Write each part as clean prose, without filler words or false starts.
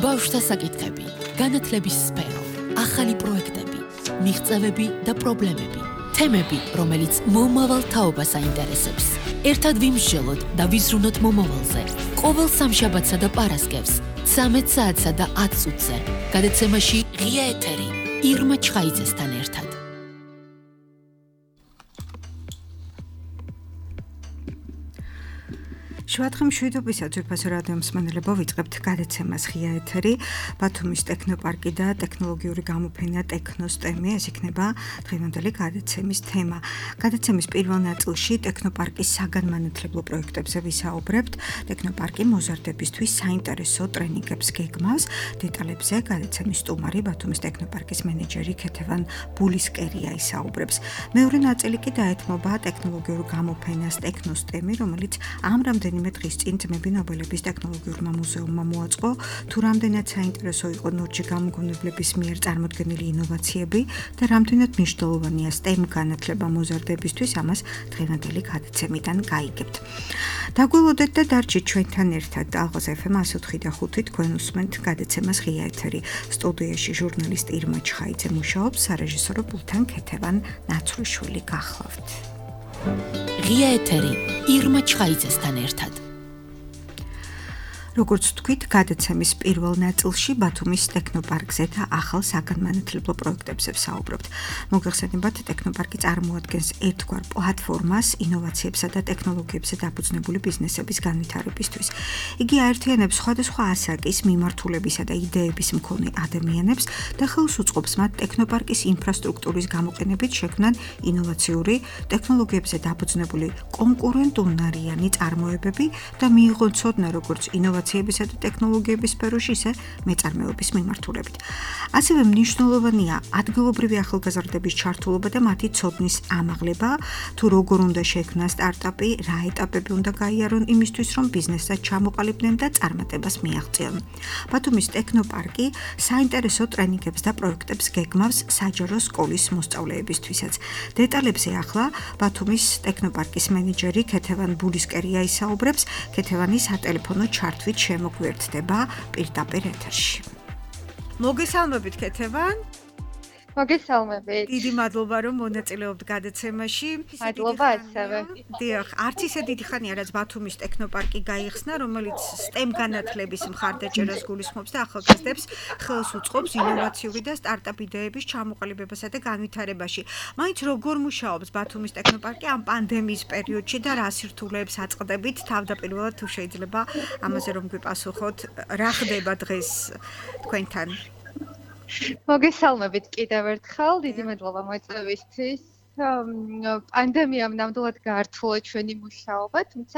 ბავშვთა საკითხები, განათლების სფერო, ახალი პროექტები, მიღწევები და პრობლემები, თემები, რომელიც მომავალ თაობას აინტერესებს. ერთად ვიმსჯელოთ და ვიზრუნოთ მომავალზე. ყოველ სამშაბათსა და პარასკევს 13 საათსა და 10 წუთზე. გადაცემაში ღია ეთერი ირმა ჩხაიძესთან ერთად. შუადღე მშვიდობისა ძვირფასო რადიო მსმენელებო, ვიწყებთ გადაცემას ღია ეთერი, ბათუმის ტექნოპარკი და ტექნოლოგიური გამოფენა ტექნოსტემი, ეს იქნება დღევანდელი გადაცემის თემა. გადაცემის პირველ ნაწილში ტექნოპარკის საგანმანათლებლო პროექტებზე ვისაუბრებთ. ტექნოპარკი მოზარდებისთვის საინტერესო ტრენინგებს გეგმავს. დეტალებზე გადაცემის სტუმარი ბათუმის ტექნოპარკის მენეჯერი ქეთევან ბულისკერია ისაუბრებს. მეორე ნაწილი კი დაეთმობა ტექნოლოგიურ გამოფენას ტექნოსტემი, რომელიც ამ რამდენიმე დღის წინ ძმები ნობელების ტექნოლოგიურმა მუზეუმმა მოაწყო, თუ რამდენად საინტერესო იყო ნორჩი გამოგონებლების მიერ წარმოდგენილი ინოვაციები და რამდენად მნიშვნელოვანია STEM განათლება მოზარდებისთვის, ამას დღევანდელი გადაცემიდან გაიგებთ. დაგველოდეთ და დარჩით ჩვენთან ერთად. ალღაზ FM 104.5 თქვენ უსმენთ გადაცემას ღია ეთერი. სტუდიაში ჟურნალისტ ირმა ჩხაიძე მუშაობს, სარეჟისორო პულტთან ქეთევან ნაცვლიშვილი გახლავთ. ღია ეთერი ირმა ჩხაიძესთან ერთად. როგორც თქვით, გადაცემის პირველ ნაწილში ბათუმის ტექნოპარკზე და ახალ საგანმანათლებლო პროექტებზე ვსაუბრობთ. მოგეხსენებათ, ტექნოპარკი წარმოადგენს ერთგვარ პლატფორმას ინოვაციებსა და ტექნოლოგიებზე დაფუძნებული ბიზნესების განვითარებისთვის. იგი აერთიანებს სხვადასხვა ასაკის, მიმართულებისა და იდეების მქონე ადამიანებს და ხელს უწყობს მათ ტექნოპარკის ინფრასტრუქტურის გამოყენებით შექმნან ინოვაციური, ტექნოლოგიებზე დაფუძნებული კონკურენტუნარიანი წარმოებები და მიიღონ ცოდნა როგორც ინოვაციებისა და ტექნოლოგიების სფეროში, ისე მეწარმეობის მიმართულებით. ასევე მნიშვნელოვანია ადგილობრივი ახალგაზრდების ჩართულობა და მათი ცოდნის ამაღლება, თუ როგორ უნდა შექმნას სტარტაპი, რა ეტაპები უნდა გაიარონ იმისთვის, რომ ბიზნესსაც ჩამოყალიბდნენ და წარმატებას მიაღწიონ. ბათუმის ტექნოპარკი საინტერესო ტრენინგებს და პროექტებს გეგმავს საჯარო სკოლის მოსწავლეებისთვისაც. დეტალებზე ახლა ბათუმის ტექნოპარკის მენეჯერი ქეთევან ბულისკერია ისაუბრებს. ქეთევანი სატელეფონო ჩართვით შემოგვიერთდება პირდაპირ ეთერში. მოგესალმებით ქეთევან. მოგესალმებით. დიდი მადლობა, რომ მონაწილეობთ გადაცემაში. მადლობა ასევე. დიახ, არც ისე დიდი ხანია, რაც ბათუმის ტექნოპარკი გაიხსნა, რომელიც STEM განათლების მხარდაჭერას გულისხმობს და ახალგაზრდებს ხელს უწყობს ინოვაციური და სტარტაპ იდეების ჩამოყალიბებასა და განვითარებაში. მაინც როგორ მუშაობს ბათუმის ტექნოპარკი ამ პანდემიის პერიოდში და რა სირთულეებს აწყდებით? თავდაპირველად თუ შეიძლება ამაზე რომ გვიპასუხოთ, რა ხდება დღეს თქვენთან? მოგესალმებით კიდევ ერთხელ, დიდი მადლობა მოწვევისთვის. პანდემიამ ნამდვილად გაართულა ჩვენი მუშაობა, თუმცა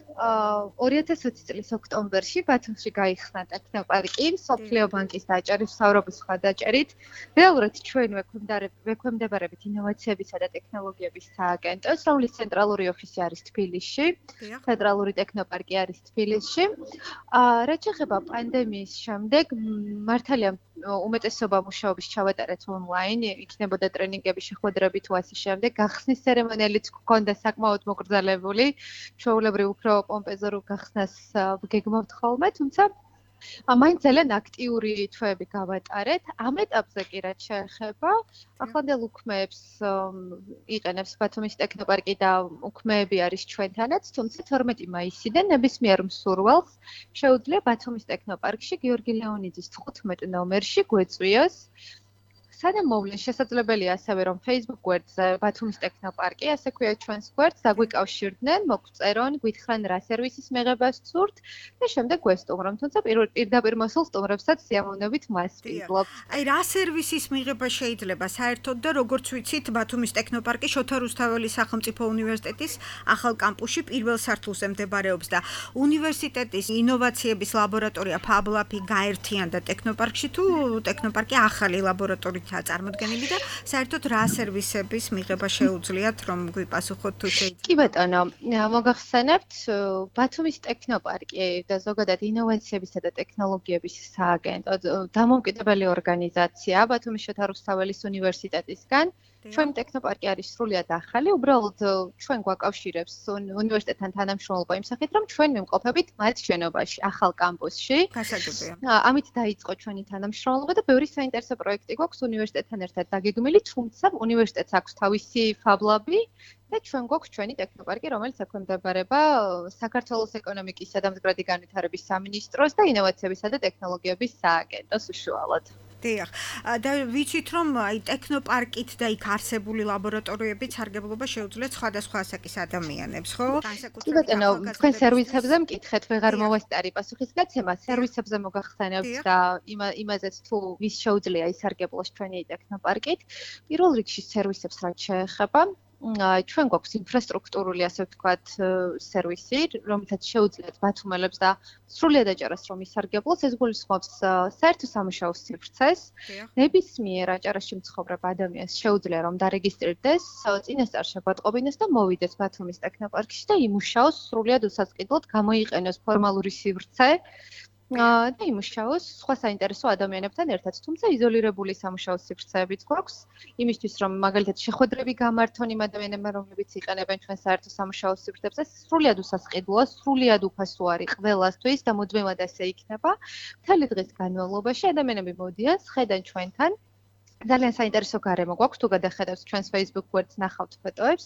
2020 წლის ოქტომბერში ბათუმში გაიხსნა ტექნოპარკი მსოფლიო ბანკის დაჭერით, მთავრობის მხარდაჭერით. რეალურად ჩვენ ვექვემდებარებით ინოვაციებისა და ტექნოლოგიების სააგენტოს, რომლის ცენტრალური ოფისი არის თბილისში, ცენტრალური ტექნოპარკი არის თბილისში. რაც შეეხება პანდემიის შემდეგ, მართალია უმეტესობა მუშაობის ჩავატარეთ ონლაინ, იქნებოდა ტრენინგები, შეხვედრები თუ ასე შემდეგ. გახსნის ცერემონიალიც გქონდა საკმაოდ მოკრძალებული. ჩვეულებრივ უფრო პომპეზურ გახსნას გეგმავთ ხოლმე, თუმცა მაინც ძალიან აქტიური თვეები გავატარეთ. ამ ეტაპზე კი რაც შეეხება, ახლანდელ უქმეებს იყენებს ბათუმის ტექნოპარკი და უქმეები არის ჩვენთანაც, თუმცა 12 მაისიდან ნებისმიერ მსურველს შეუძლია ბათუმის ტექნოპარკში გიორგი ლეონიძის 15 ნომერში გვეწვიოს. სანამ მოვლენ შესაძლებელია ასევე რომ Facebook გვერდზე ბათუმის ტექნოპარკი, ასე ქვია ჩვენს გვერდს, დაგვიკავშირდნენ, მოგწერონ, გითხრან რა სერვისის მიღებას სურთ და შემდეგ გვესტუმრონ. თუმცა პირდაპირ მოსულ სტუმრებსაც სიამოვნებით მას ვიძლებთ. აი რა სერვისის მიღება შეიძლება საერთოდ და როგორც ვიცით, ბათუმის ტექნოპარკი შოთა რუსთაველის სახელმწიფო უნივერსიტეტის ახალ კამპუსში პირველ სართულზე მდებარეობს და უნივერსიტეტის ინოვაციების ლაბორატორია FabLab გაერთიანდა ტექნოპარკში, თუ ტექნოპარკი ახალი ლაბორატორიით წარმოდგენილი და საერთოდ რა სერვისების მიღება შეუძლიათ, რომ გვიპასუხოთ თუ შეიძლება? კი ბატონო, მოგახსენებთ, ბათუმის ტექნოპარკი და ზოგადად ინოვაციებისა და ტექნოლოგიების სააგენტო დამოუკიდებელი ორგანიზაცია ბათუმის შოთა რუსთაველის უნივერსიტეტისგან. ჩვენი ტექნოპარკი არის სრულიად ახალი, უბრალოდ ჩვენ გვაკავშირებს უნივერსიტეტთან თანამშრომლობა იმ სახით, რომ ჩვენ ვიმყოფებით მათ შენობაში, ახალ კამპუსში. გასაგებია. ამით დაიწყო ჩვენი თანამშრომლობა და ბევრი საინტერესო პროექტი გვაქვს უნივერსიტეტთან ერთად დაგეგმილი, თუმცა უნივერსიტეტს აქვს თავისი ფაბლაბი და ჩვენ გვაქვს ჩვენი ტექნოპარკი, რომელიც ექვემდებარება საქართველოს ეკონომიკისა და მდგრადი განვითარების სამინისტროს და ინოვაციებისა და ტექნოლოგიების სააგენტოს უშუალოდ. დიახ. და ვიცით რომ აი ტექნოპარკით და იქ არსებული ლაბორატორიებით სარგებლობა შეუძლიათ სხვადასხვა ასაკის ადამიანებს, ხო? კი ბატონო, თქვენ სერვისებზე მკითხეთ, ვეღარ მოვასწარი პასუხისგაცემა, სერვისებზე მოგახსენებთ და იმაზეც თუ ვის შეუძლია ისარგებლოს ჩვენი ტექნოპარკით. პირველ რიგში სერვისებს რაც შეეხება, ჩვენ გვაქვს ინფრასტრუქტურული, ასე ვთქვათ, სერვისი, რომელთაც შეუძლიათ ბათუმელებს და სრულიად აჭარას რომ ისარგებლოს, ეს გულისხმობს საერთო სამუშაო სივრცეს. ნებისმიერ აჭარაში მცხოვრებ ადამიანს შეუძლია რომ დარეგისტრირდეს, წინასწარ შეგვატყობინოს და მოვიდეს ბათუმის ტექნოპარკში და იმუშაოს სრულიად უსასყიდლოდ, გამოიყენოს ფორმალური სივრცე. და იმუშაოს სხვა საინტერესო ადამიანებთან ერთად, თუმცა იზოლირებული სამუშაო სივრცეებიც გვაქვს, იმისთვის რომ მაგალითად შეხვედრები გამართონ იმ ადამიანებმა, რომლებიც იყენებენ ჩვენ საერთო სამუშაო სივრცეებზე, სრულიად უსასყიდლოა, სრულიად უფასო არის ყველასთვის და მუდმივად ასე იქნება. მთელი დღის განმავლობაში ადამიანები მოდიან, ხედან ჩვენთან. ძალიან საინტერესო გარემო გვაქვს, თუ გადახედავთ ჩვენს Facebook გვერდს, ნახავთ ფოტოებს.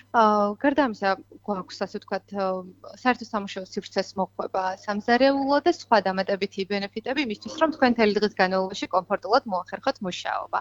გარდა ამისა, გვაქვს ასე ვთქვათ, საერთო სამუშაო სივრცეს მოხვება სამზარეულო და სხვა დამატებითი ბენეფიტები იმისთვის, რომ თქვენ მთელი დღის განმავლობაში კომფორტულად მოახერხოთ მუშაობა.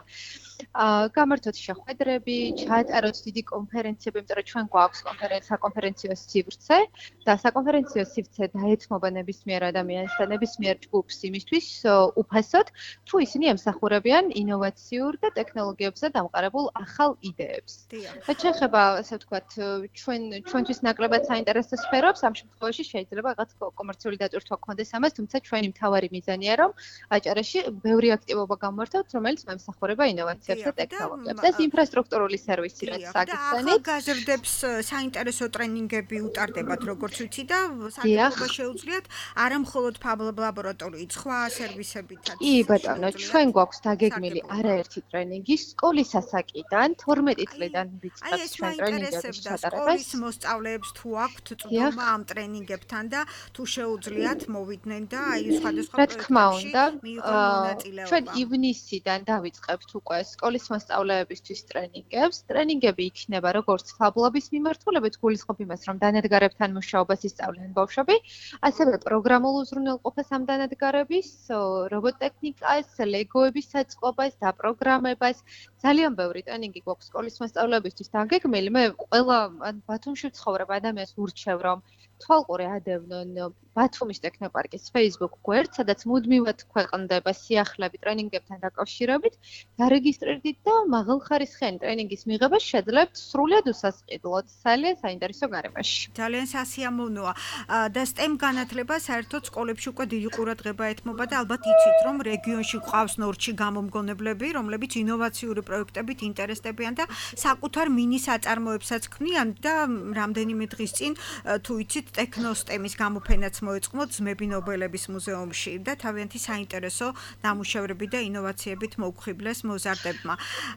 გამართოთ შეხვედრები, ჩაატაროთ დიდი კონფერენციები, იმიტომ რომ ჩვენ გვაქვს საკონფერენციო სივრცე და საკონფერენციო სივრცე დაეთმობა ნებისმიერ ადამიანს და ნებისმიერ ჯგუფს იმისთვის უფასოდ, თუ ისინი ემსახურებიან ინოვაციურ და ტექნოლოგიებზე დამყარებულ ახალ იდეებს. რაც შეეხება, ასე ვთქვათ, ჩვენთვის ნაკლებად საინტერესო სფეროებს, ამ შემთხვევაში შეიძლება რაღაც კომერციული დატვირთვა გქონდეს ამას, თუმცა ჩვენი მთავარი მიზანია, რომ აჭარაში ბევრი აქტივობა გამართოთ, რომელიც მემსახურება ინოვაციებს და ტექნოლოგიებს. ეს ინფრასტრუქტურული სერვისი, რაც აგიხსენით. გაზრდებს საინტერესო ტრენინგები უტარდებათ, როგორც ვიცი და სარგებლობა შეუძლიათ არა მხოლოდ ფაბლაბ ლაბორატორიით, სხვა სერვისებითაც. კი, ბატონო, ჩვენ გვაქვს დაგეგმილი არაერთი ტრენინგი სკოლის ასაკიდან 12 წლიდან ვიწყებთ ჩვენ ტრენინგების ჩატარებას. სკოლის მოსწავლეებს თუ აქვთ წვდომა ამ ტრენინგებთან და თუ შეუძლიათ მოვიდნენ და აი სხვადასხვა პროექტებში მიიღონ მონაწილეობა. ჩვენ ივნისიდან დავიწყებთ უკვე სკოლის მოსწავლეებისთვის ტრენინგებს. ტრენინგები იქნება როგორც ფაბლობის მიმართულებით, გულისხმობ იმას, რომ დანადგარებთან მუშაობას ისწავლიან ბავშვები, ასევე პროგრამულ უზრუნველყოფას ამ დანადგარების, რობოტექნიკას, ლეგოების საწყობას და პროგრამებას. ძალიან ბევრი ტრენინგი გვაქვს სკოლის მოსწავლეებისთვის დაგეგმილი. მე ყველა ბათუმში ვცხოვრებ ადამიანს ურჩევ, რომ თვალყური ადევნონ ბათუმის ტექნოპარკის Facebook გვერდს, სადაც მუდმივად ქვეყნდება სიახლეები ტრენინგებთან დაკავშირებით. დარეგისტრირდით და მაღალხარისხიანი ტრენინგის მიღება შეძლებთ სრულიად უსასყიდლოდ, ძალიან საინტერესო გარემოში. ძალიან სასიამოვნოა. და STEM განათლება საერთოდ სკოლებში უკვე დიდი ყურადღება ეთმობა და ალბათ იცით, რომ რეგიონში გვყავს ნორჩი გამომგონებლები, რომლებიც ინოვაციური პროექტებით ინტერესდებიან და საკუთარ მინი საწარმოებსაც ქმნიან და რამდენიმე დღის წინ თუ იცით ტექნოსტემის გამოფენაც მოეწყმოთ ძმები ნობელების მუზეუმში და თავიანთი საინტერესო ნამუშევრები და ინოვაციებით მოუხიბლეს მოზარდებმა.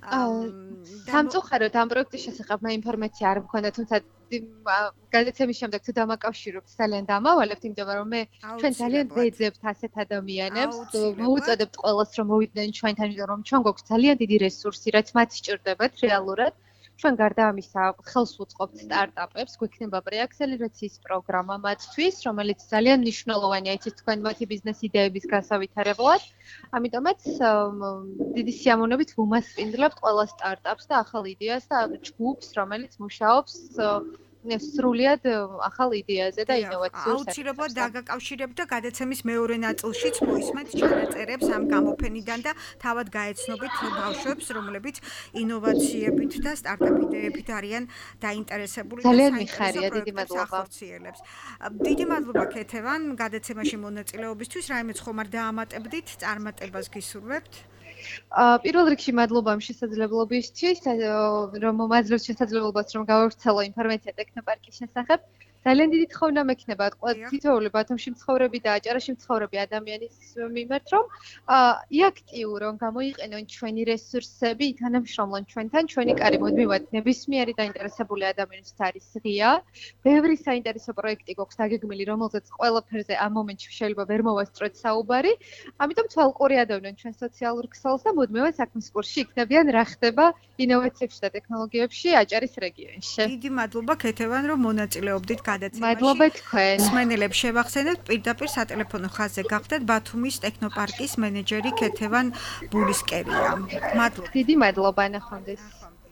სამწუხაროდ ამ პროექტის შესახებ მე ინფორმაცია არ მქონდა, თუმცა გადაცემის შემდეგ თუ დამაკავშირებთ, ძალიან დამავალებთ, იმიტომ რომ მე ჩვენ ძალიან ვეძებთ ასეთ ადამიანებს, მოუწოდებთ ყველას რომ მოვიდნენ ჩვენთან, იმიტომ რომ ჩვენ გვაქვს ძალიან დიდი რესურსი, რაც მათ სჭირდებათ რეალურად. ჩვენ გარდა ამისა ხელს უწყობთ სტარტაპებს, გვექნება პრეაქსელერაციის პროგრამა მათთვის, რომელიც ძალიან მნიშვნელოვანია იცით თქვენ მათი ბიზნეს იდეების გასავითარებლად. ამიტომაც დიდი სიამოვნებით ვუმასპინძლებთ ყველა სტარტაპს და ახალ იდეას და ჯგუფს, რომელიც მუშაობს სრულიად ახალ იდეაზე და ინოვაციურ საქმეში. აუცილებლად დაგაკავშირებთ და გადაცემის მეორე ნაწილშიც მოისმენთ ჩანაწერებს ამ გამოფენიდან და თავად გაეცნობით ბავშვებს, რომლებიც ინოვაციებით და სტარტაპ იდეებით არიან დაინტერესებული და ძალიან მიხარია, დიდი მადლობა. დიდი მადლობა ქეთევან გადაცემაში მონაწილეობისთვის. რაიმე ხომ არ დაამატებდით, წარმატებას გისურვებთ. პირველ რიგში მადლობა ამ შესაძლებლობისთვის, რომ მომაძლევთ შესაძლებლობას რომ გავავრცელო ინფორმაცია ტექნოპარკის შესახებ. ძალიან დიდი თხოვნა მექნება თითოეული ბათუმში მცხოვრები და აჭარაში მცხოვრები ადამიანის მიმართ, რომ იაქტიურონ, გამოიყენონ ჩვენი რესურსები, ითანამშრომლონ ჩვენთან, ჩვენი კარი მოდმივად ნებისმიერი დაინტერესებული ადამიანის არის ღია. ბევრი საინტერესო პროექტი გვაქვს დაგეგმილი, რომელზეც ყველაფერზე ამ მომენტში შეიძლება ვერ მოვასწროთ საუბარი. ამიტომ თვალყური ადევნონ ჩვენ სოციალურ ქსელს და მუდმივად საქმის კურსში იქნებიან რა ხდება ინოვაციებში და ტექნოლოგიებში აჭარის რეგიონში. დიდი მადლობა ქეთევან, რომ მონაწილეობდით გადაცემაში. მადლობა თქვენ. მსმენელებს შევახსენებთ, პირდაპირ სატელეფონო ხაზზე გახდეთ ბათუმის ტექნოპარკის მენეჯერი ქეთევან ბულისკერია. მადლობა. დიდი მადლობა ნახვამდის.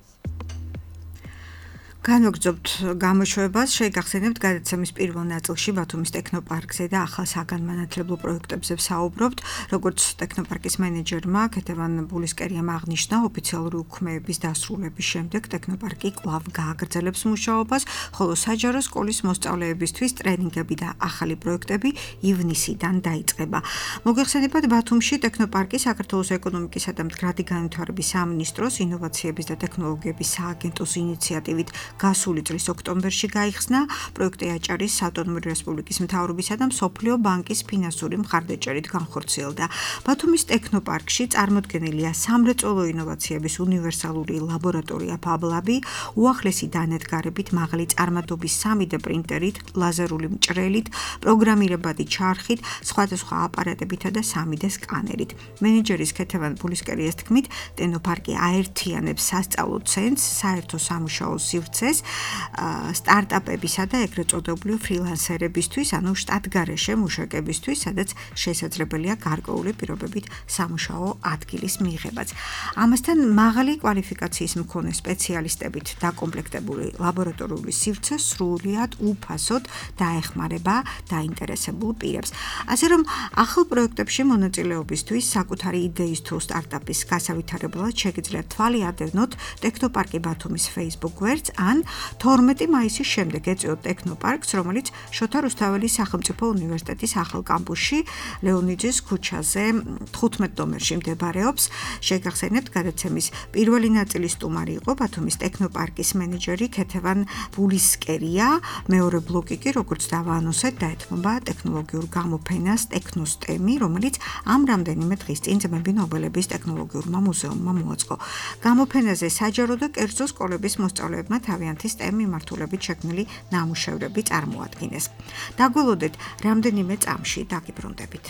განვაგრძობთ გამოშვებას, შეგახსენებთ გადაცემის პირველ ნაწილში ბათუმის ტექნოპარკზე და ახალ საგანმანათლებლო პროექტებზე ვსაუბრობთ, როგორც ტექნოპარკის მენეჯერმა ქეთევან ბულისკერიამ აღნიშნა, ოფიციალური უქმეების დასრულების შემდეგ ტექნოპარკი კვლავ გააგრძელებს მუშაობას, ხოლო საჯარო სკოლის მოსწავლეებისთვის ტრენინგები და ახალი პროექტები ივნისიდან დაიწყება. მოგეხსენებათ, ბათუმში ტექნოპარკი საქართველოს ეკონომიკისა და მდგრადი განვითარების სამინისტროს ინოვაციების და ტექნოლოგიების სააგენტოს ინიციატივით გასული წლის ოქტომბერში გაიხსნა. პროექტი აჭარის ავტონომიური რესპუბლიკის მთავრობისა და მსოფლიო ბანკის ფინანსური მხარდაჭერით განხორციელდა. ბათუმის ტექნოპარკში წარმოდგენილია სამრეწველო ინოვაციების უნივერსალური ლაბორატორია ფაბლაბი, უახლესი დანადგარებით, მაღალი წარმადობის 3D პრინტერით, ლაზერული მჭრელით, პროგრამირებადი ჩარხით, სხვადასხვა აპარატებითა და 3D სკანერით. მენეჯერის ქეთევან ბულისკერიას თქმით, ტექნოპარკი აერთიანებს სასწავლო ცენტრს, საერთო სამუშაო სივრცეს, სტარტაპებისა და ეგრეთ წოდებული ფრილანსერებისთვის, ანუ შტატგარეშე მუშაკებისთვის, სადაც შესაძლებელია გარკვეული პირობებით სამუშაო ადგილის მიღებაც. ამასთან მაღალი კვალიფიკაციის მქონე სპეციალისტებით დაკომპლექტებული ლაბორატორიული სივრცე სრულიად უფასოდ დაეხმარება დაინტერესებულ პირებს. ასე რომ ახალ პროექტებში მონაწილეობისთვის საკუთარი იდეის თუ სტარტაპის გასავითარებლად შეგიძლიათ თვალი ადევნოთ ტექნოპარკი ბათუმის Facebook გვერდს ან 12 მაისის შემდეგ ეწვიოთ ტექნოპარკს, რომელიც შოთა რუსთაველის სახელმწიფო უნივერსიტეტის ახალ კამპუსში ლეონიძის ქუჩაზე 15 ნომერში მდებარეობს. შეგახსენებთ, გადაცემის პირველი ნაწილის სტუმარი იყო ბათუმის ტექნოპარკის მენეჯერი ქეთევან ბულისკერია, მეორე ბლოკი კი, როგორც დავაანონსეთ, დაეთმობა ტექნოლოგიურ გამოფენას ტექნოსტემი, რომელიც ამ რამდენიმე დღის წინ ძმები ნობელების ტექნოლოგიურმა მუზეუმმა მოაწყო. გამოფენაზე საჯარო და კერძო სკოლების მოსწავლეებმა თავიანთი STEM მიმართულებით შექმნილი ნამუშევრები წარმოადგინეს. დაგველოდეთ რამდენიმე წამში დაგიბრუნდებით.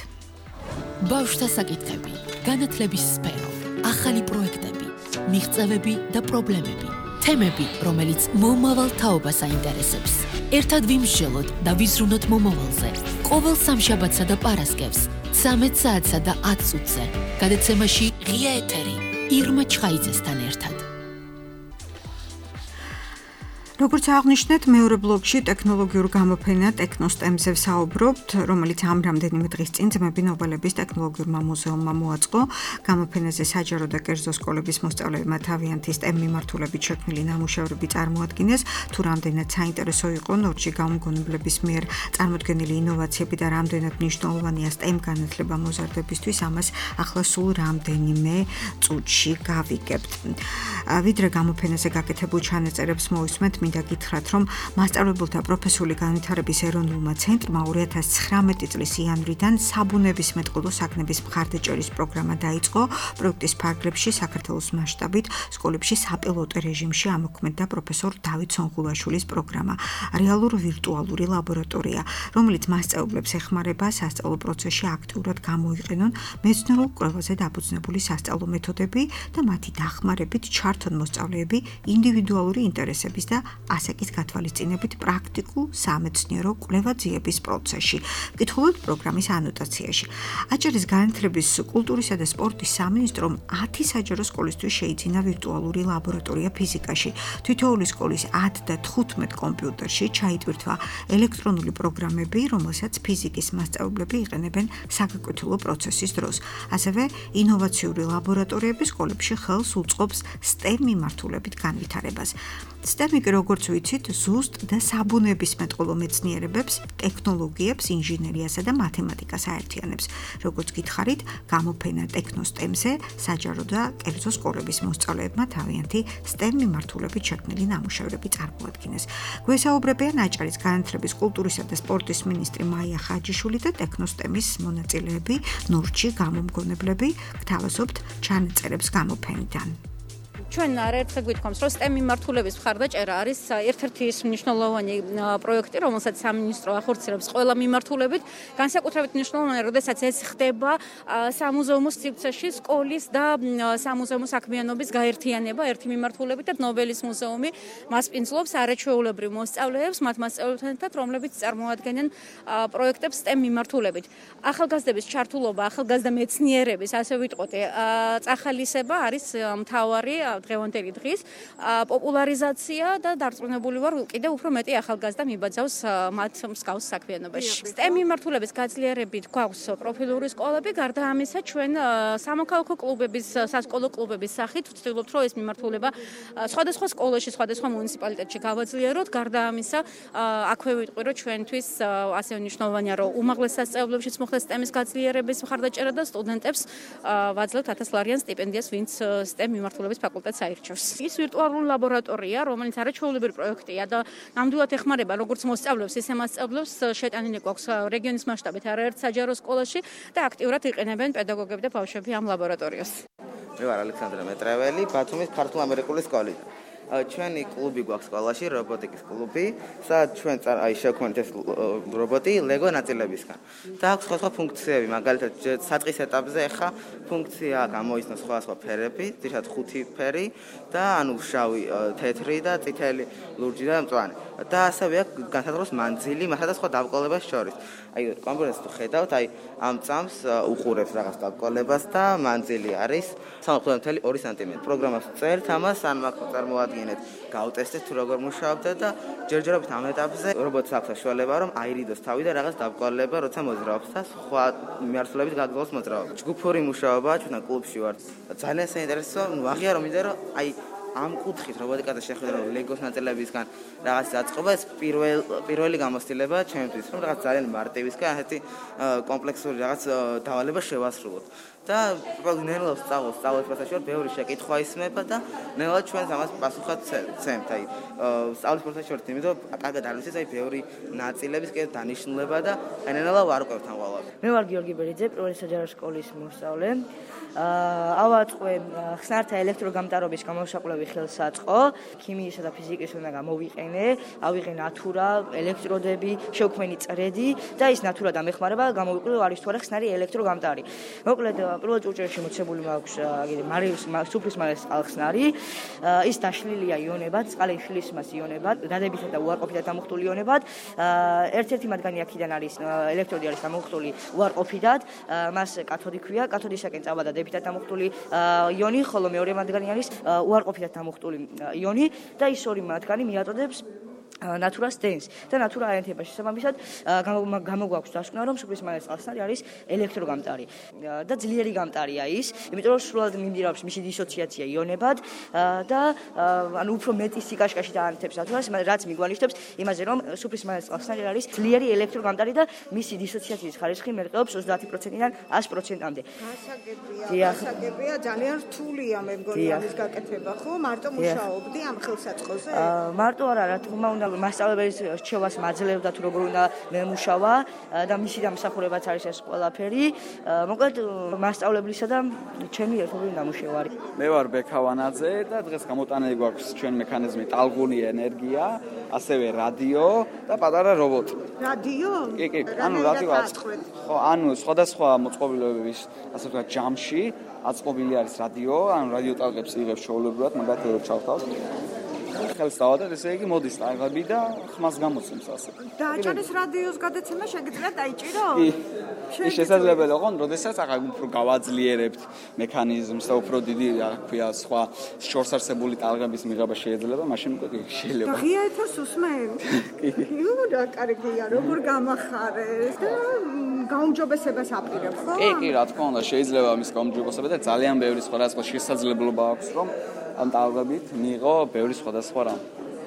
ბავშვთა საკითხები, განათლების სფერო, ახალი პროექტები, მიღწევები და პრობლემები, თემები, რომელიც მომავალ თაობას აინტერესებს. ერთად ვიმსჯელოთ და ვიზრუნოთ მომავალზე. ყოველ სამშაბათსა და პარასკევს 13 საათსა და 10 წუთზე. გადაცემაში ღია ეთერი ირმა ჩხაიძესთან ერთად. როგორც აღნიშნეთ, მეორე ბლოკში ტექნოლოგიურ გამოფენა ტექნოსტემზე ვსაუბრობთ, რომელიც ამ რამდენიმე დღის წინ ძმები ნობელების ტექნოლოგიურმა მუზეუმმა მოაწყო. გამოფენაზე საჯარო და კერძო სკოლების მოსწავლეებმა თავიანთი STEM მიმართულებით შექმნილი ნამუშევრები წარმოადგინეს. თუ რამდენად საინტერესო იყო ნორჩი გამოგონებლების მიერ წარმოდგენილი ინოვაციები და რამდენად მნიშვნელოვანია STEM განათლება მოზარდებისთვის, ამას ახლა სულ რამდენიმე წუთში გავიგებთ. ვიდრე გამოფენაზე გაკეთებულ ჩანაწერებს მოვისმენთ, მინდა გითხრათ, რომ მასწავლებელთა პროფესიული განვითარების ეროვნულმა ცენტრმა 2019 წლის იანვრიდან საბუნებისმეტყველო საქმების მხარდაჭერის პროგრამა დაიწყო. პროექტის ფარგლებში საქართველოს მასშტაბით სკოლებში საპილოტო რეჟიმში ამოქმედდა პროფესორ დავით სონღულაშვილის პროგრამა, რეალურ ვირტუალური ლაბორატორია, რომელიც მასწავლებლებს ეხმარება სასწავლო პროცესში აქტიურად გამოიყენონ მეცნიერულ კვლევაზე დაფუძნებული სასწავლო მეთოდები და მათი დახმარებით ჩართონ მოსწავლეები ინდივიდუალური ინტერესების და ასაკის გათვალისწინებით პრაქტიკულ სამეცნიერო კვლევა-ძიების პროცესში. ვკითხულობთ პროგრამის ანოტაციაში. აჭარის განათლების, კულტურისა და სპორტის სამინისტრომ 10 საჯარო სკოლისთვის შეიძინა ვირტუალური ლაბორატორია ფიზიკაში. თითოეული სკოლის 10 და 15 კომპიუტერში ჩაიტვირთვა ელექტრონული პროგრამები, რომელსაც ფიზიკის მასწავლებლები იყენებენ საგაკვეთილო პროცესის დროს. ასევე ინოვაციური ლაბორატორიები სკოლებში ხელს უწყობს STEM მიმართულებით განვითარებას. STEM-ი როგორც ვიცით, ზუსტ და საბუნებისმეტყველო მეცნიერებებს, ტექნოლოგიებს, ინჟინერიასა და მათემატიკას აერთიანებს. როგორც გითხარით, გამოფენა ტექნოსტემზე საჯარო და კერძო სკოლების მოსწავლეებმა თავიანთი STEM მიმართულებით შექმნილი ნამუშევრები წარმოადგინეს. გვესაუბრებიან აჭარის განათლების, კულტურისა და სპორტის მინისტრი მაია ხაჯიშვილი და ტექნოსტემის მონაწილეები, ნორჩი გამომგონებლები, გთავაზობთ ჩანაწერებს გამოფენიდან. ჩვენ არაერთხელ გვითხოვს, რომ STEM მიმართულების მხარდაჭერა არის ერთ-ერთი ის მნიშვნელოვანი პროექტი, რომელსაც სამინისტრო ახორციელებს ყველა მიმართულებით, განსაკუთრებით მნიშვნელოვანია, როდესაც ეს ხდება სამუზეუმო სივრცეში, სკოლის და სამუზეუმო საქმიანობის გაერთიანება ერთი მიმართულებით და ნობელის მუზეუმი მასპინძლობს არაჩვეულებრივ მოსწავლეებს, მათ მასწავლებლებთან ერთად, რომლებიც წარმოადგენენ პროექტებს STEM მიმართულებით. ახალგაზრდების ჩართულობა, ახალგაზრდა მეცნიერების, ასე ვიტყოდე, წახალისება არის მთავარი დღევანდელი დღის პოპულარიზაცია და დარწმუნებული ვარ, კიდევ უფრო მეტი ახალგაზრდა მიბაძავს მათ მსგავს საქმიანობაში. STEM მიმართულების გაძლიერებით გვაქვს პროფილური სკოლები, გარდა ამისა ჩვენ სამოქალაქო კლუბების, სასკოლო კლუბების სახით ვცდილობთ, რომ ეს მიმართულება სხვადასხვა სკოლაში, სხვადასხვა მუნიციპალიტეტში გავაძლიეროთ. გარდა ამისა, აქვე ვიტყვი, რომ ჩვენთვის ასე მნიშვნელოვანია, რომ უმაღლეს სასწავლებლებშიც მოხდეს STEM-ის გაძლიერების მხარდაჭერა და სტუდენტებს ვაძლევთ 1000 ლარიან სტიპენდიას, ვინც STEM მიმართულების ფაკულტეტს აირჩევს. ის ვირტუალური ლაბორატორია, რომელიც არაჩვეულებრივი პროექტია და ნამდვილად ეხმარება როგორც მოსწავლეებს, ისე მასწავლებლებს. შეტანილი გვაქვს რეგიონის მასშტაბით არაერთ საჯარო სკოლაში და აქტიურად იყენებენ პედაგოგები და ბავშვები ამ ლაბორატორიას. მე ვარ ალექსანდრე მეტრეველი, ბათუმის ქართულ-ამერიკული სკოლიდან. ჩვენი კლუბი გვაქვს სკოლაში, რობოტიკის კლუბი, სადაც ჩვენ შევქმნით ეს რობოტი ლეგო ნაწილებისგან. და აქვს სხვა ფუნქციები, მაგალითად, საწყის ეტაპზე ახლა ფუნქცია გამოიცნოს სხვა ფერები, ძირითადად 5 ფერი და ანუ შავი, თეთრი და წითელი, ლურჯი და მწვანე. და ასევე აქვს განსაზღვროს მანძილი მასა და სხვა დავკოლებას შორის. აი, კომპიუტერს თუ ხედავთ, აი ამ წამს უყურებს რაღაც დავკოლებას და მანძილი არის 3.2 სმ. პროგრამას წერთ ამას, ან მაგ წარმოადგინეთ, გავტესტეთ თუ როგორ მუშაობდა და ჯერჯერობით ამ ეტაპზე რობოტს აქვს საშუალება, რომ აირიდოს თავი და რაღაც დავკოლება, როცა მოძრაობს და სხვა მიმართულებით გაგზავნოს მოძრაობა. ჯგუფური მუშაობა ჩვენ კლუბში ვართ. ძალიან საინტერესო, აღიარო მინდა რომ აი ამ კუთხით რობოტიკაზე შეხვედრა ლეგოს ნაწილებისგან რაღაც დაწყობა ეს პირველი გამოცდილება ჩემთვის, რომ რაღაც ძალიან მარტივისგან ასეთი კომპლექსური რაღაც დავალება შევასრულოთ. და ნელა სწავლობს პროცესში ბევრი შეკითხვა ისმება და ნელა ჩვენს ამას პასუხად ცემთ. აი სწავლის პროცესში ვართ, იმიტომ კარგად არ ვიცით, აი ბევრი ნაწილების კიდე დანიშნულება და აი ნელა ვარკვევთ ამ ყველაფერს. მე ვარ გიორგი ბერიძე, პირველი საჯარო სკოლის მოსწავლე. ავაწყე ხსნართა ელექტროგამტარობის გამოსაყვლელი ხელსაწყო, ქიმიისა და ფიზიკის უნდა გამოვიყენე, ავიღე ნატურა, ელექტროდები, შევქმენი წრედი და ის ნატურა დამეხმარება გამოვიყენე არის თუ არა ხსნარი ელექტროგამტარი. მოკლედ პირველ წურჭერში მოცემული მაქვს სუფრის მალე წყალხსნარი, ის დაშლილია იონებად, წყალი შლის მას იონებად, დადებითა და უარყოფითად დამუხტული იონებად. ერთ-ერთი მათგანი აქედან არის ელექტროდი არის დამუხტული უარყოფითად, მას კათოდი ქვია, კათოდისაკენ წავა და დადებითად დამუხტული იონი, ხოლო მეორე მათგანი არის უარყოფითად დამუხტული იონი და ის ორი მათგანი მიაწოდებს ნატურას დენს და ნატურა აერთება შესაბამისად გამოგვაქვს დასკვნა რომ სუფრის მალე წყალხსნარი არის ელექტროგამტარი და ძლიერი გამტარია ის, იმიტომ რომ სრულად მიმდინარეობს მისი დისოციაცია იონებად და ანუ უფრო მეტი სიკაშკაში დაანთებს ნატურას, რაც მიგვანიშნებს იმაზე რომ სუფრის მალე წყალხსნარი არის ძლიერი ელექტროგამტარი და მისი დისოციაციის ხარისხი მერყეობს 30%-დან 100%-მდე. გასაგებია, ძალიან რთულია მე მგონი ამის გაკეთება, ხო? მარტო მუშაობდი ამ ხელსაწყოზე? მარტო არა, რა თქმა უნდა მასწავლებლის რჩევას მაძლევდა თუ როგორ უნდა მემუშავა და მისი დამსახურებაც არის ეს ყველაფერი. მოკლედ მასწავლებლისა და ჩემი ერთობლივი ნამუშევარი. მე ვარ ბექავანაძე და დღეს გამოტანილი გვაქვს ჩვენ მექანიზმი ტალღუნი ენერგია, ასევე რადიო და პატარა რობოტი. რადიო? კი, ანუ რადიო. ხო, ანუ სხვადასხვა მოწყობილობების, ასე ვთქვათ, ჯამში აწყობილი არის რადიო, ანუ რადიო ტალღებს იღებს ჩვეულებრივად, მაგათაც ჩავთავთ. ხელს დავადეთ, ესე იგი მოდის ტალღები და ხმას გამოცემს ასე. დააჭარეს რადიოს გადაცემა შეგიძლიათ დაიჭირო? ის შესაძლებელია, ხო, როდესაც ახლა უფრო გავაძლიერებთ მექანიზმს და უფრო დიდი, რა ქვია, სხვა შორსარსებული ტალღების მიღება შეიძლება, მაშინ უკვე შეიძლება. ღია ეთერს უსმენ? იუ, რა კარგია, როგორ გამახარეს და გაუმჯობესებას აპირებ, ხო? კი, რა თქმა უნდა, შეიძლება ამის გაუმჯობესება და ძალიან ბევრი სხვადასხვა შესაძლებლობა აქვს, რომ ამ ტალღებით მიიღო ბევრი სხვადასხვა რამ.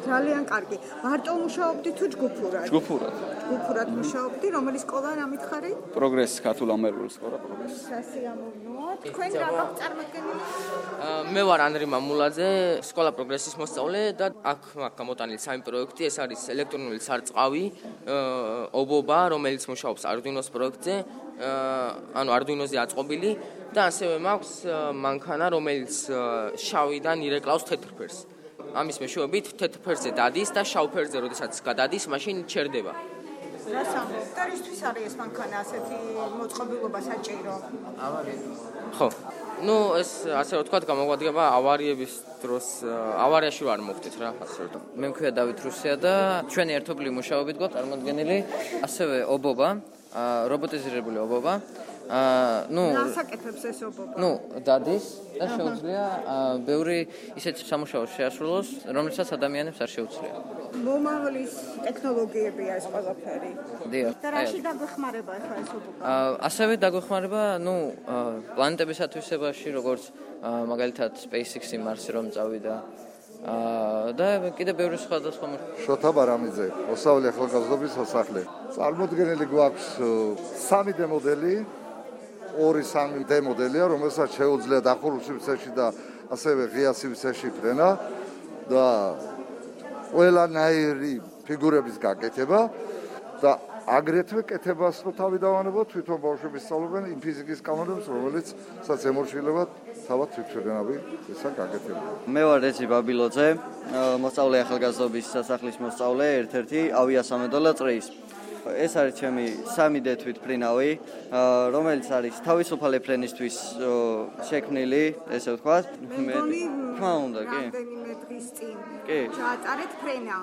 ძალიან კარგი. მარტო მუშაობდი თუ ჯგუფურად? ჯგუფურად. ჯგუფურად მუშაობდი, რომელი სკოლა რა მითხარი? პროგრესი, ქართულ ამერიკული სკოლა პროგრესი. სასიამოვნოა. თქვენ რა გაქვთ წარმოქმნილი? მე ვარ ანრი მამულაძე, სკოლა პროგრესის მოსწავლე და აქ მაქვს გამოტანილი სამი პროექტი, ეს არის ელექტრონული სარწყავი, ობობა, რომელიც მუშაობს Arduino-ს პროექტზე, ანუ Arduino-ზე აწყობილი და ასევე მაქვს მანქანა, რომელიც შავიდან ირეკლავს თეთრ ფერს. ამის მეშვეობით თეთრ ფერზე დადის და შავ ფერზე როდესაც გადადის, მაშინ ჩერდება. რა სამბობ? და რისთვის არის ეს მანქანა ასეთი მოწყობილობა საჭირო? ხო. ნუ ეს ასე რომ ვთქვათ, გამოგვადგება ავარიების დროს, ავარიაში ვარ მოვხდით რა, ასე რომ. მე მქვია დავით რუსია და ჩვენი ერთობლივი მუშაობით გვაქვს წარმოდგენილი ასევე ობობა, რობოტიზირებული ობობა. რასაკეთებს ეს ობობა? დადის და შეუძლია ბევრი ისეთ სამუშაოს შეასრულოს, რომელსაც ადამიანებს არ შეუძლია. მომავლის ტექნოლოგიებია ეს ყველაფერი. დიახ. და რაში დაგვეხმარება ახლა ეს ობობა? ასევე დაგვეხმარება, პლანეტების ათვისებაში, როგორც მაგალითად SpaceX-ი მარსზე რომ წავიდა. და კიდე ბევრი სხვადასხვა. შოთა ბარამიძე, მოსავლე ახალგაზრდობის სასახლე. წარმოდგენილი გვაქვს 3D მოდელი, 2-3D მოდელია, რომელსაც შეუძლია დახურულ სივრცეში და ასევე ღია სივრცეში ფრენა და ყველანაირი ფიგურების გაკეთება და აგრეთვე კეთებას რო თავი დავანებოთ, თვითონ ბავშვები სწავლობენ იმ ფიზიკის კანონებს, რომელიც ემორჩილებათ თავად თვითფრენავი ესა გაკეთება. მე ვარ რეჯი ბაბილოძე, მოსწავლე ახალგაზრდობის სასახლის მოსწავლე, ერთ-ერთი ავიასამედოლა წრის. ეს არის ჩემი 3D თვითფრინავი, რომელიც არის თავისუფალი ფრენისთვის შექმნილი, ესე ვთქვათ. მე თქმა უნდა, კი. რამდენიმე დღის წინ კი. ჩაატარეთ ფრენა.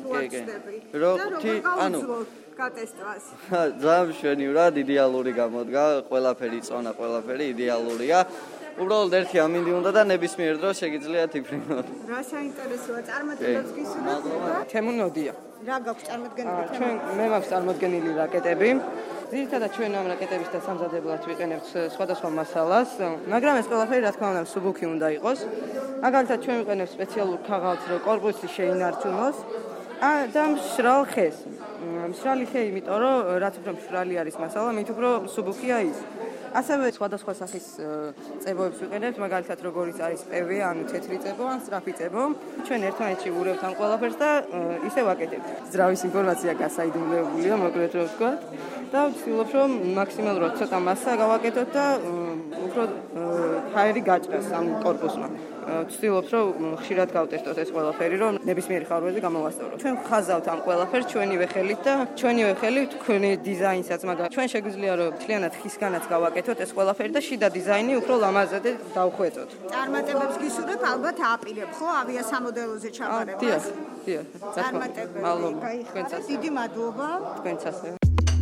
გატესტვას. ძალიან მშვენივრად, იდეალური გამოდგა, ყველაფერი წონა, ყველაფერი იდეალურია. უბრალოდ ერთი ამინდი უნდა და ნებისმიერ დროს შეგიძლიათ იფრინოთ. რა საინტერესოა, წარმატებებს გისურვებთ? თემუნოდია. რა გაქვს წარმოდგენილი? მე მაქვს წარმოდგენილი რაკეტები. ძირითადად ჩვენ ამ რაკეტების და სამზადებლად ვიყენებთ სხვადასხვა მასალას, მაგრამ ეს ყველაფერი რა თქმა უნდა მსუბუქი უნდა იყოს. მაგალითად ჩვენ ვიყენებთ სპეციალურ ქაღალდს, რომ კორპუსი შეინარჩუნოს. და მშრალ ხეს. მშრალი ხე, იმიტომ რომ რაც უფრო მშრალი არის მასალა, მით უფრო მსუბუქია ის. ასევე სხვადასხვა სახის წებოებს ვიყენებთ, მაგალითად როგორიც არის პევე, ანუ თეთრი წებო, ან სწრაფი წებო. ჩვენ ერთმანეთში ვურევთ ამ ყველაფერს და ისე ვაკეთებთ. ძრავის ინფორმაცია გასაიდუმლოებულია, მოკლედ რომ ვთქვათ. და ვცდილობ, რომ მაქსიმალურად ცოტა მასა გავაკეთოთ და უფრო ჰაერი გაჭრას ამ კორპუსმა. ვცდილობ, რომ ხშირად გავტესტოთ ეს ყველაფერი, რომ ნებისმიერი ხარვეზე გამოვასწორო. ჩვენ ვხაზავთ ამ ყველაფერს ჩვენივე ხელით და ჩვენივე ხელით თქვენი დიზაინსაც, მაგრამ ჩვენ შეგვიძლია რომ მთლიანად ხისგანაც გავაკეთოთ ეს ყველაფერი და შიდა დიზაინი უფრო ლამაზად დავხვეწოთ. წარმატებებს გისურვებ, ალბათ ააპირებ, ხო, ავიასამოდელოზე ჩაბარებას? დიახ. წარმატებები. თქვენსაც დიდი მადლობა. თქვენც ასევე.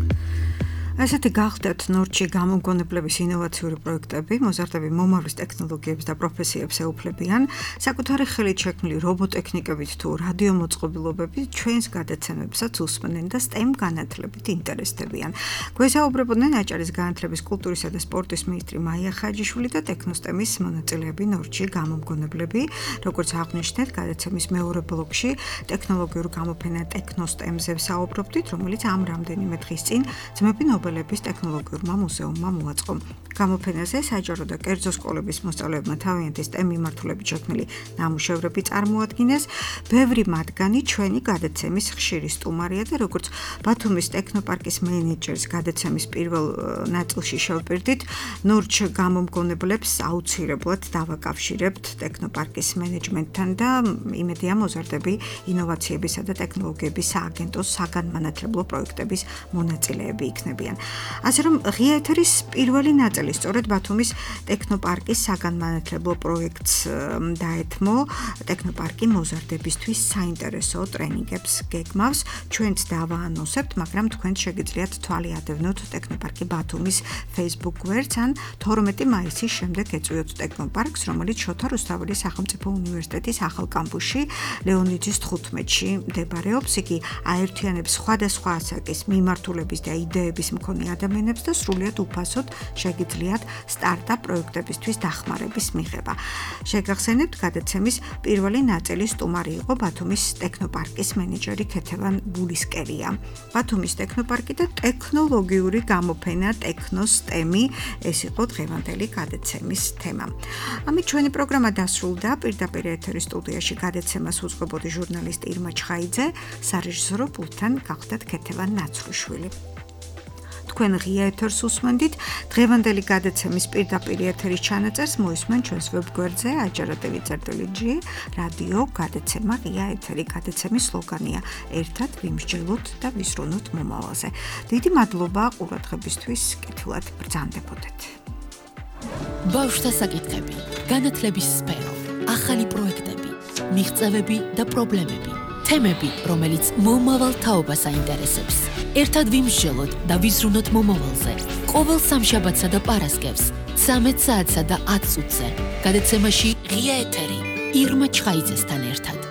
ასეთი გახდათ ნორჩი გამოგონებლების ინოვაციური პროექტები, მოზარდები მომავლის ტექნოლოგიებს და პროფესიებს ეუფლებიან, საკუთარი ხელით შექმნილი რობოტექნიკებით თუ რადიომოწყობილობებით ჩვენს გადაცემებსაც უსმენენ და STEM განათლებით ინტერესდებიან. გვესაუბრებოდნენ აჭარის განათლების, კულტურისა და სპორტის მინისტრი მაია ხაჯიშვილი და ტექნოსტემის მონაწილეები ნორჩი გამოგონებლები, როგორც აღნიშნეთ, გადაცემის მეორე ბლოკში ტექნოლოგიურ გამოფენა ტექნოსტემზე ვსაუბრობდით, რომელიც ამ რამდენიმე დღის წინ ძმები ნობელების ტექნოლოგიურმა მუზეუმმა მოაწყო. გამოფენაზე საჯარო და კერძო სკოლების მოსწავლეებმა თავიანთი STEM მიმართულებით შექმნილი ნამუშევრები წარმოადგინეს. ბევრი მათგანი ჩვენი გადაცემის ხშირი სტუმარია და როგორც ბათუმის ტექნოპარკის მენეჯერს გადაცემის პირველ ნაწილში შევპირდით, ნორჩ გამომგონებლებს აუცილებლად დავაკავშირებთ ტექნოპარკის მენეჯმენტთან და იმედია მოზარდები ინოვაციებისა და ტექნოლოგიების სააგენტოს საგანმანათლებლო პროექტების მონაწილეები იქნებიან. ასე რომ ღია ეთერის პირველი ნაწილი სწორედ ბათუმის ტექნოპარკის საგანმანათლებლო პროექტს დაეთმო. ტექნოპარკი მოზარდებისთვის საინტერესო ტრენინგებს გეგმავს. ჩვენც დავაანონსებთ, მაგრამ თქვენ შეგიძლიათ თვალი ადევნოთ ტექნოპარკი ბათუმის Facebook გვერდს ან 12 მაისის შემდეგ ეწვიოთ ტექნოპარკს, რომელიც შოთა რუსთაველის სახელმწიფო უნივერსიტეტის ახალ კამპუსში ლეონიძის 15-ში მდებარეობს. იგი აერთიანებს სხვადასხვა ასაკის მიმართულების და იდეების მქონე მქონე ადამიანებს და სრულიად უფასოდ შეგიძლიათ სტარტაპ პროექტებისთვის დახმარების მიღება. შეგახსენებთ, გადაცემის პირველი ნაწილის სტუმარი იყო ბათუმის ტექნოპარკის მენეჯერი ქეთევან ბულისკერია. ბათუმის ტექნოპარკი და ტექნოლოგიური გამოფენა ტექნოსტემი ეს იყო დღევანდელი გადაცემის თემა. ამით ჩვენი პროგრამა დასრულდა. პირდაპირ ეთერის სტუდიაში გადაცემას უძღვებოდი ჟურნალისტი ირმა ჩხაიძე, სარეჟისორო პულტთან გახდათ ქეთევან ნაცრუშვილი. თქვენ ღია ეთერს უსმენდით. დღევანდელი გადაცემის პირდაპირ ეთერის ჩანაწერს მოისმენ ჩვენს ვებგვერდზე ajara.tv.g რადიო გადაცემა ღია ეთერი. გადაცემის სლოგანია ერთად ვიმსჯელოთ და ვისრუნოთ მომავალზე. დიდი მადლობა ყურადღებისთვის. კეთილად ბრძანდებოდეთ. ბავშვთა საკითხები, განათლების სფერო, ახალი პროექტები, მიღწევები და პრობლემები, თემები, რომელიც მომავალ თაობას აინტერესებს. ერთად ვიმსჯელოთ და ვიზრუნოთ მომავალზე. ყოველ სამშაბათსა და პარასკევს 13 საათსა და 10 წუთზე. გადაცემაში ღია ეთერი ირმა ჩხაიძესთან ერთად.